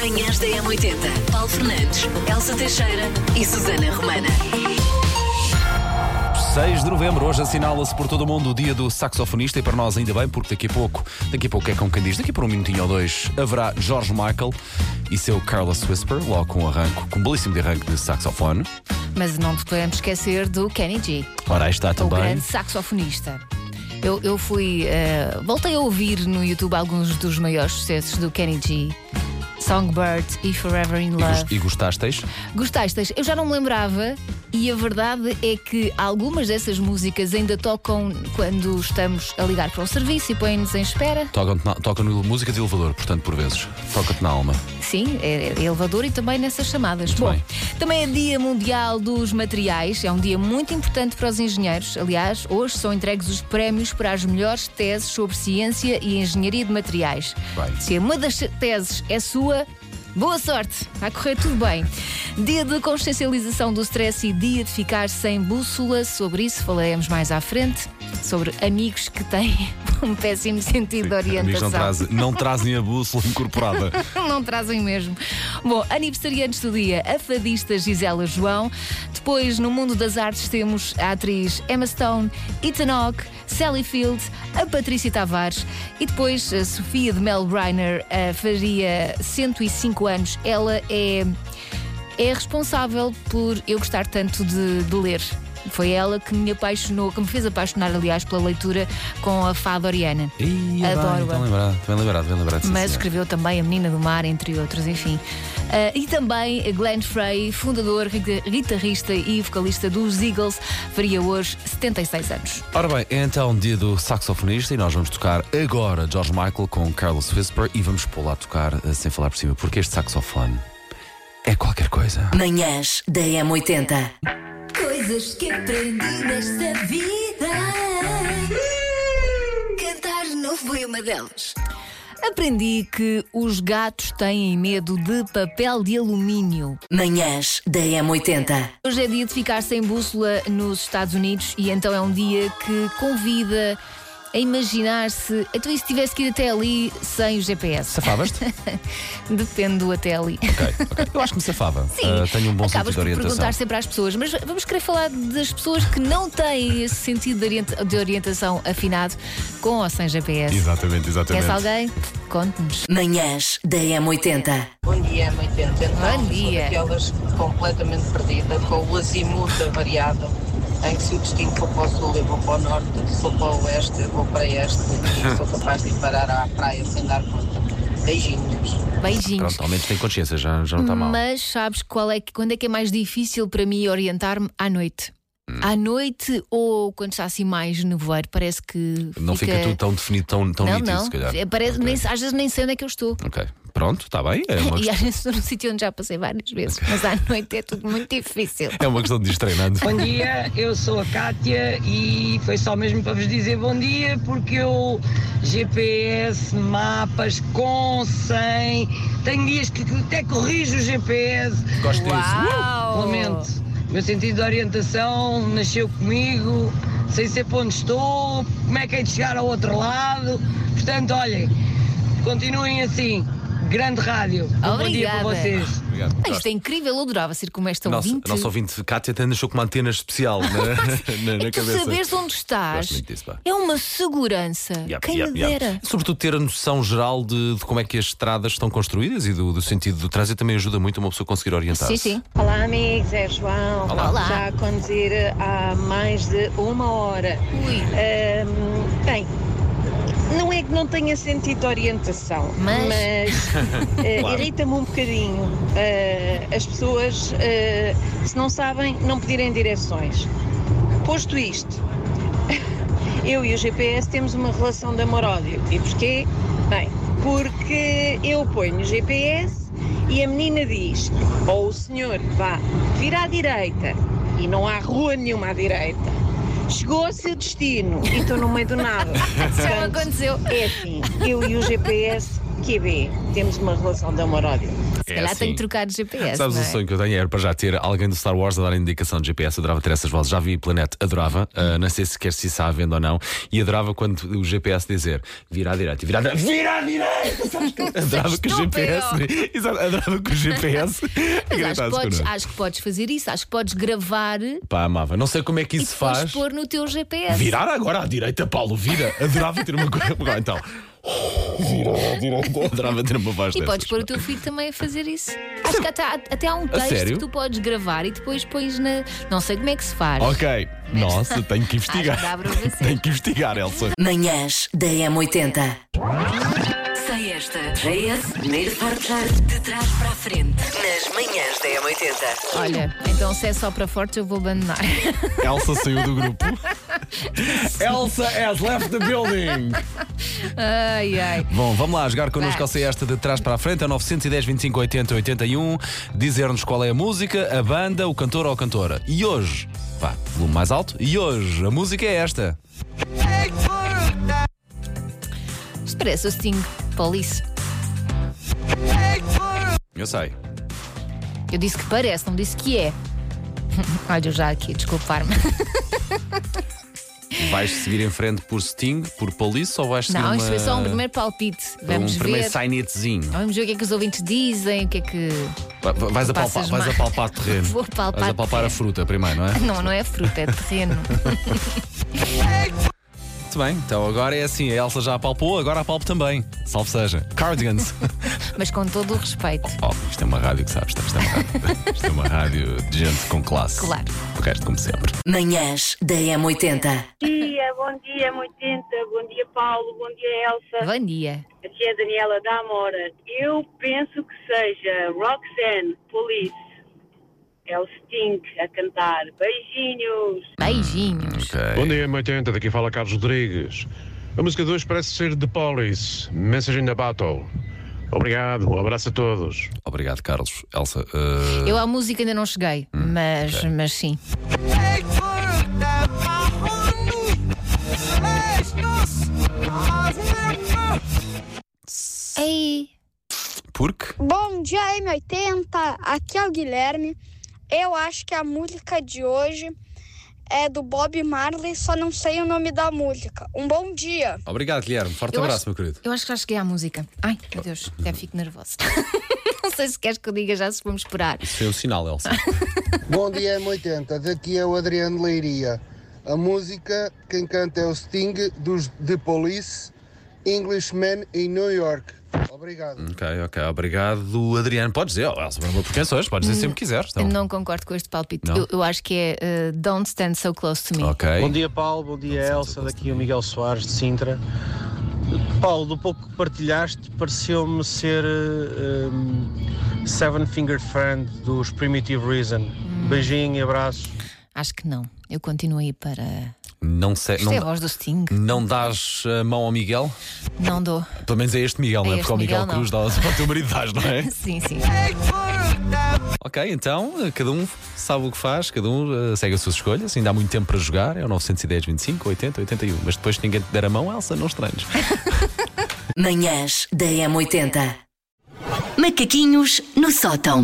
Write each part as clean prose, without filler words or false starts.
Manhãs da M80. Paulo Fernandes, Elsa Teixeira e Susana Romana. 6 de novembro, hoje assinala-se por todo o mundo o dia do saxofonista e para nós ainda bem, porque daqui a pouco é como quem diz, daqui por um minutinho ou dois, haverá George Michael e seu Careless Whisper, logo com um belíssimo arranque de saxofone. Mas não podemos esquecer do Kenny G. Ora, aí está O também. grande saxofonista. Eu fui. Voltei a ouvir no YouTube alguns dos maiores sucessos do Kenny G. Songbird e Forever in Love. E gostasteis? Gostasteis? Eu já não me lembrava e a verdade é que algumas dessas músicas ainda tocam quando estamos a ligar para o serviço e põem-nos em espera. Tocam música de elevador, portanto, por vezes. Toca-te na alma. Sim, é elevador e também nessas chamadas. Muito Bom, bem. também é Dia Mundial dos Materiais. É um dia muito importante para os engenheiros. Aliás, hoje são entregues os prémios para as melhores teses sobre ciência e engenharia de materiais. Bem. Se uma das teses é sua, boa sorte, vai correr tudo bem. Dia de consciencialização do stress e dia de ficar sem bússola. Sobre isso falaremos mais à frente. Sobre amigos que têm um péssimo sentido de Amigos orientação. não trazem a bússola incorporada. Não trazem mesmo. Bom, aniversariantes do dia, a fadista Gisela João. Depois, no mundo das artes, temos a atriz Emma Stone, Ethan Hawke, Sally Field, a Patrícia Tavares e depois a Sofia de Mel Reiner faria 105 anos. Ela é responsável por eu gostar tanto de ler. Foi ela que me fez apaixonar, aliás, pela leitura com a fada Oriana. Adoro-a. Bem lembrado. Mas escreveu também A Menina do Mar, entre outros, enfim. E também Glenn Frey, fundador, guitarrista e vocalista dos Eagles, faria hoje 76 anos. Ora bem, é então dia do saxofonista e nós vamos tocar agora George Michael com Careless Whisper e vamos pô-lo a tocar sem falar por cima, porque este saxofone é qualquer coisa. Manhãs da M80. Coisas que aprendi nesta vida. Cantar não foi uma delas. Aprendi que os gatos têm medo de papel de alumínio. Manhãs da M80. Hoje é dia de ficar sem bússola nos Estados Unidos e então é um dia que convida a imaginar-se. Então, e se tivesse que ir até ali sem o GPS? Safavas-te? Depende do até ali. Ok. Eu acho que me safava. Sim, Tenho um bom acabas sentido de por orientação. perguntar sempre às pessoas, mas vamos querer falar das pessoas que não têm esse sentido de orientação afinado com ou sem GPS. Exatamente. Conhece alguém? Conte-nos. Manhãs da M80. Bom dia, M80. Então, Bom dia. sou daquelas completamente perdida, com o azimuth variado, em que se o destino for para o sul, eu vou para o norte, se for para o oeste, eu vou para este, e sou capaz de ir parar à praia sem dar conta. Beijinhos. Beijinhos. Pronto, ao menos tem consciência, já não está mal. Mas sabes quando é que é mais difícil para mim orientar-me? À noite. À noite ou quando está assim mais nevoeiro, parece que. Não fica tudo tão definido, tão nítido, não. se calhar. Parece, Ok. às vezes nem sei onde é que eu estou. Ok. Pronto, está bem. É uma, E às vezes estou num sítio onde já passei várias vezes, mas à noite é tudo muito difícil. é uma questão de ir treinando. Bom dia, eu sou a Cátia e foi só mesmo para vos dizer bom dia porque eu GPS, mapas, com, sem, tenho dias que até corrijo o GPS. Gosto disso. Uau! Lamento, o meu sentido de orientação nasceu comigo, sei sempre onde estou, como é que é de chegar ao outro lado, portanto olhem, continuem assim. Grande rádio. Bom dia para Obrigada. vocês. Obrigado. Isto é incrível, eu adorava ser como esta Nosso ouvinte. ouvinte Cátia até nasceu com uma antena especial na E tu cabeça. saberes onde estás Gosto muito disso, pá. é uma segurança. Quem me dera. Sobretudo ter a noção geral de como é que as estradas estão construídas e do sentido do trânsito também ajuda muito uma pessoa a conseguir orientar-se. Sim. Olá amigos, é João. Olá. Já a conduzir há mais de uma hora. Ui. Bem, não é que não tenha sentido de orientação, Mas- Claro. irrita-me um bocadinho as pessoas, se não sabem, não pedirem direções. Posto isto, eu e o GPS temos uma relação de amor-ódio. E porquê? Bem, porque eu ponho o GPS e a menina diz, ou o senhor vá vira à direita e não há rua nenhuma à direita. Chegou ao seu destino e estou no meio do nada. Já me Portanto, aconteceu. é assim, eu e o GPS QB, temos uma relação de amor-ódio. Se calhar tenho que trocar de GPS. Sabes não o é? sonho que eu tenho era para já ter alguém do Star Wars a dar indicação de GPS. Adorava ter essas vozes. Já vi Planeta, adorava. Não sei sequer se está à venda ou não. E adorava quando o GPS dizer vira à direita, vira à direita, vira à direita! Sabes que adorava que o GPS. Exato, adorava que o GPS. Mas acho que podes fazer isso. Acho que podes gravar Pá, amava. Não sei como é que e isso depois faz. pôr no teu GPS. Virar agora à direita, Paulo, vira. Adorava ter uma coisa. Então. Vira à direita. Adorava ter uma voz E dessas. podes pôr o teu filho também a fazer isso. Acho que até há um texto sério? que tu podes gravar e depois pões na. Não sei como é que se faz. Ok. Nossa, tenho que investigar. Acho que dá para você. Tenho que investigar, Elsa. Manhãs da M80. Sei esta. JS, primeiro forjar de trás para a frente. Nas manhãs da M80. Olha, então se é só para fortes eu vou abandonar. Elsa saiu do grupo. Elsa has left the building. Ai, ai. Bom, vamos lá jogar connosco Vai. ao Sei Esta de trás para a frente. É 910 25 80 81. Dizer-nos qual é a música, a banda, o cantor ou a cantora. E hoje, vá, volume mais alto. E hoje, a música é esta. Isto parece o Sting Police. Eu sei. Eu disse que parece, não disse que é. Olha, eu já aqui, desculpar-me. Vais seguir em frente por Sting, por Police ou vais seguir Não, uma... isto foi só um primeiro palpite. Vamos um primeiro ver. sainetzinho. Vamos ver o que é que os ouvintes dizem, o que é que. Vais Passas a palpar terreno. Vou palpar Vais a palpar a fruta primeiro, não é? Não, não é fruta, é terreno. Muito bem, então agora é assim, a Elsa já apalpou, agora apalpo também. Salve seja. Cardigans. Mas com todo o respeito. Oh, isto é uma rádio que sabes, isto é uma rádio de gente com classe. Claro. O resto, como sempre. Manhãs da M80. Bom dia, M80, bom dia, Paulo, bom dia, Elsa. Bom dia. Aqui é a Daniela da Amora. Eu penso que seja Roxanne, Police. É o Sting a cantar. Beijinhos. Beijinhos. Bom dia, M80, daqui fala Carlos Rodrigues. A música de hoje parece ser The Police, Message in the Battle. Obrigado, um abraço a todos. Obrigado, Carlos. Elsa, Eu à música ainda não cheguei, mas sim. Ei. porque? Bom dia, M80. Aqui é o Guilherme. Eu acho que a música de hoje é do Bob Marley, só não sei o nome da música. Um bom dia. Obrigado, Guilherme. Forte abraço, meu querido. Eu acho que já cheguei à música. Ai, meu Deus, até fico nervosa. Não sei se queres que eu diga já, se vamos esperar. Isso foi um sinal, Elsa. Bom dia, M80. Daqui é o Adriano Leiria. A música, quem canta é o Sting, dos The Police, Englishman em New York. Obrigado. Ok. Obrigado, Adriano. Podes dizer, Elsa, por quem sois? Podes dizer sempre que quiseres. Então. Não concordo com este palpite. Não? Eu acho que é Don't Stand So Close to Me. Ok. Bom dia, Paulo. Bom dia, Elsa. Daqui o Miguel Soares de Sintra. Paulo, do pouco que partilhaste, pareceu-me ser Seven Finger Friend dos Primitive Reason. Beijinho e abraço. Acho que não. Eu continuo aí para. Não sei. Isto é a voz do Sting. Não dás a mão ao Miguel? Não dou. Pelo menos é este Miguel, não é? este Porque ao Miguel Miguel, Cruz não. dá ao teu marido dás, não é? Sim. Ok, então cada um sabe o que faz, cada um segue as suas escolhas. Ainda há muito tempo para jogar, é o 910 25 80 81. Mas depois que ninguém te der a mão, Elsa, não estranhos. Manhãs da M80. Macaquinhos no sótão.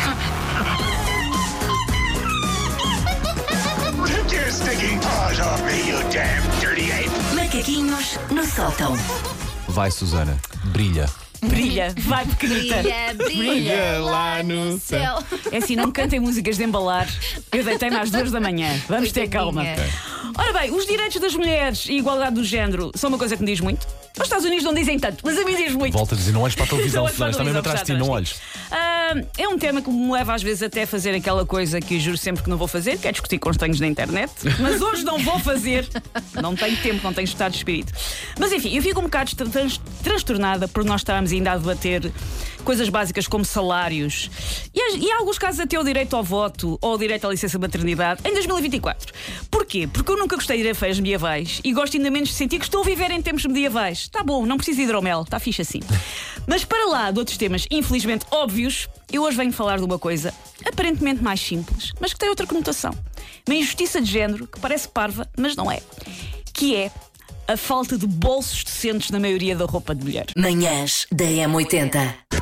Macaquinhos no sótão. Vai, Susana, brilha. Brilha, vai pequenita. Brilha lá no céu. É assim, não me cantem músicas de embalar. Eu deitei-me às 2 da manhã. Vamos ter calma. Ora bem, os direitos das mulheres e a igualdade do género são uma coisa que me diz muito. Os Estados Unidos não dizem tanto, mas a mim diz muito. Volta a dizer, não olhes para a televisão, Não olhes para a Susana, está mesmo atrás de ti, não olhes. É um tema que me leva às vezes até a fazer aquela coisa que eu juro sempre que não vou fazer, que é discutir com estranhos na internet. Mas hoje não vou fazer. Não tenho tempo, não tenho estado de espírito. Mas enfim, eu fico um bocado transtornada por nós estarmos ainda a debater coisas básicas como salários e em alguns casos até o direito ao voto ou o direito à licença maternidade em 2024. Porquê? Porque eu nunca gostei de ir a feiras medievais e gosto ainda menos de sentir que estou a viver em tempos medievais. Está bom, não preciso de hidromel, está fixe assim. Mas para lá de outros temas infelizmente óbvios, eu hoje venho falar de uma coisa aparentemente mais simples, mas que tem outra conotação. Uma injustiça de género que parece parva, mas não é. Que é a falta de bolsos decentes na maioria da roupa de mulher. Manhãs da M80.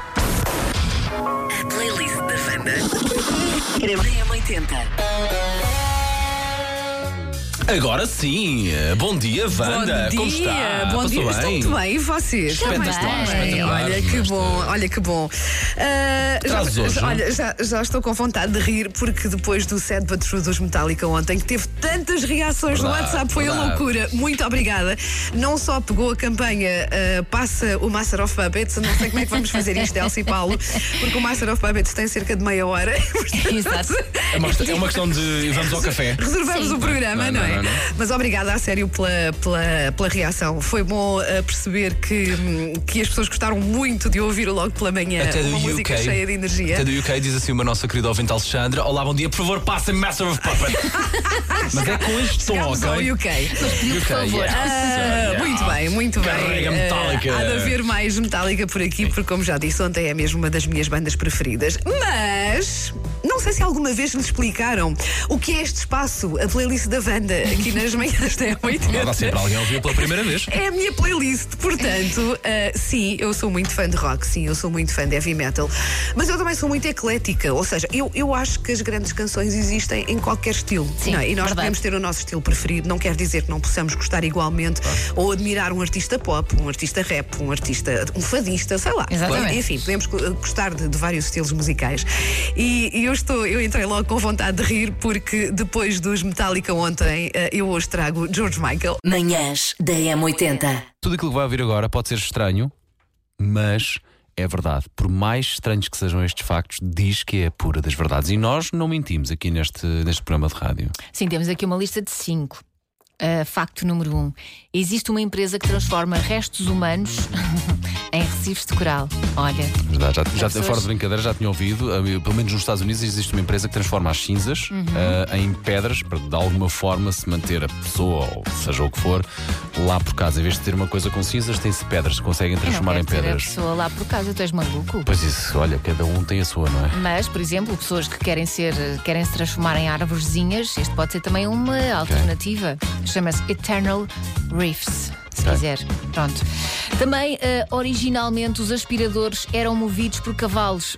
A playlist da Wanda. M80. Agora sim, bom dia, Wanda. Bom Como dia, está? bom dia, Passou estou muito bem. E vocês? Espetacular. Olha que bom. Já estou com vontade de rir porque depois do Sad But True dos Metallica ontem, que teve tantas reações no WhatsApp, foi a loucura. Muito obrigada. Não só pegou a campanha Passa o Master of Puppets, não sei como é que vamos fazer isto, Elsa e Paulo, porque o Master of Puppets tem cerca de meia hora. Exato. É uma questão de vamos ao café. Reservamos o programa, não é? Não. Mas obrigada a sério pela reação. Foi bom perceber que as pessoas gostaram muito de ouvir logo pela manhã uma música cheia de energia. Até do UK diz assim uma nossa querida ouvinte Alexandra: olá, bom dia, por favor, passem Master of Puppets. Mas é com este tom, ok? Ao UK. Por favor. Muito bem. Carrega Metallica. Há de haver mais Metallica por aqui, porque como já disse ontem, é mesmo uma das minhas bandas preferidas. Mas não sei se alguma vez lhe explicaram o que é este espaço, a playlist da Wanda, aqui nas manhãs da M80. Dá sempre alguém ouviu pela primeira vez. É a minha playlist, portanto, sim, eu sou muito fã de rock, sim, eu sou muito fã de heavy metal, mas eu também sou muito eclética, ou seja, eu acho que as grandes canções existem em qualquer estilo. Sim, não é? E nós verdade. podemos ter o nosso estilo preferido, não quer dizer que não possamos gostar igualmente ou admirar um artista pop, um artista rap, um fadista, sei lá. Exatamente. Enfim, podemos gostar de vários estilos musicais. E eu entrei logo com vontade de rir porque depois dos Metallica ontem, eu hoje trago George Michael. Manhãs da M80. Tudo aquilo que vai ouvir agora pode ser estranho, mas é verdade. Por mais estranhos que sejam estes factos, diz que é a pura das verdades. E nós não mentimos aqui neste programa de rádio. Sim, temos aqui uma lista de 5. Facto número 1. Existe uma empresa que transforma restos humanos em recifes de coral. Olha. Verdade, já fora de brincadeira, já tinha ouvido. Pelo menos nos Estados Unidos existe uma empresa que transforma as cinzas em pedras para de alguma forma se manter a pessoa, ou seja o que for, lá por casa. Em vez de ter uma coisa com cinzas, tem-se pedras que conseguem transformar em pedras. A pessoa lá por casa, tu és maluco. Pois isso, olha, cada um tem a sua, não é? Mas, por exemplo, pessoas que querem se transformar em árvorezinhas, isto pode ser também uma alternativa. Chama-se Eternal Reefs, se quiser. Pronto. Também, originalmente, os aspiradores eram movidos por cavalos.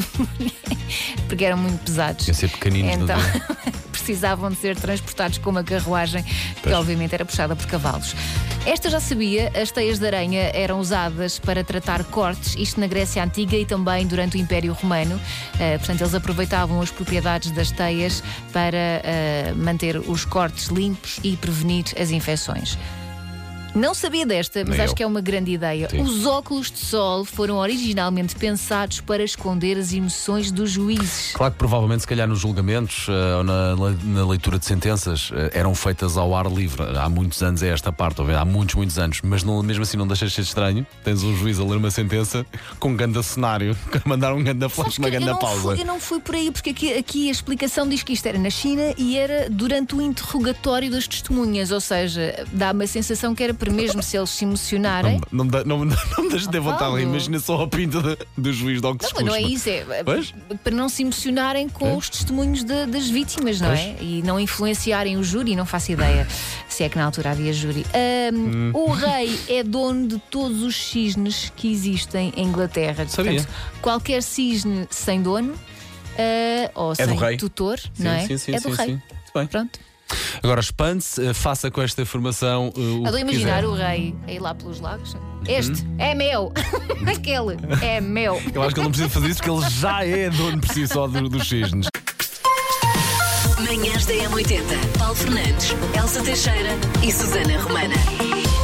Porque eram muito pesados. Iam ser pequeninos. Então, precisavam de ser transportados com uma carruagem que, obviamente, era puxada por cavalos. Esta já sabia, as teias de aranha eram usadas para tratar cortes, isto na Grécia Antiga e também durante o Império Romano. Portanto, eles aproveitavam as propriedades das teias para manter os cortes limpos e prevenir as infecções. Não sabia desta, mas acho que é uma grande ideia. Sim. Os óculos de sol foram originalmente pensados para esconder as emoções dos juízes. Claro que provavelmente, se calhar, nos julgamentos ou na leitura de sentenças eram feitas ao ar livre. Há muitos anos é esta parte, há muitos anos. Mas mesmo assim não deixas de ser estranho. Tens um juiz a ler uma sentença com um grande cenário, mandar um grande flash, uma grande pausa. Eu não fui por aí, porque aqui a explicação diz que isto era na China e era durante o interrogatório das testemunhas. Ou seja, dá-me a sensação que era mesmo se eles se emocionarem. Não me deixes ter vontade, imagina só a pinta do juiz de óculos escuros. Não é isso, para não se emocionarem com os testemunhos das vítimas, não é? E não influenciarem o júri, não faço ideia se é que na altura havia júri. O rei é dono de todos os cisnes que existem em Inglaterra. Sabia. Portanto, qualquer cisne sem dono ou sem tutor, não é? Sim, é do rei. Muito bem. Pronto. Agora espante-se, faça com esta informação o Adoro que imaginar quiser. o rei a ir lá pelos lagos. Este é meu. Aquele é meu. Eu acho que ele não precisa fazer isso porque ele já é dono por si só dos cisnes. Manhãs da M80. Paulo Fernandes, Elsa Teixeira e Susana Romana.